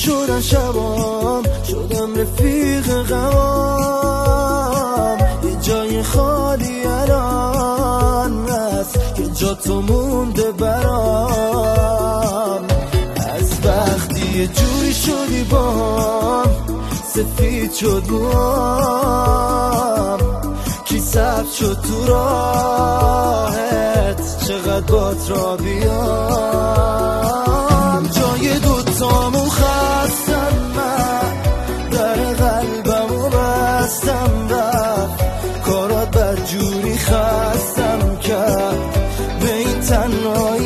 شدن شبام، شدم رفیق غمام. یه جای خالی الان هست که جا تو مونده برام. از وقتی یه جوری شدی بام، سفید شد موام. کی ثبت شد تو راهت، چقدر بات را بیام. جای دوتامو خستم من، در قلبمو بستم رفت. کارات بد جوری خستم کرد، به این تنهایی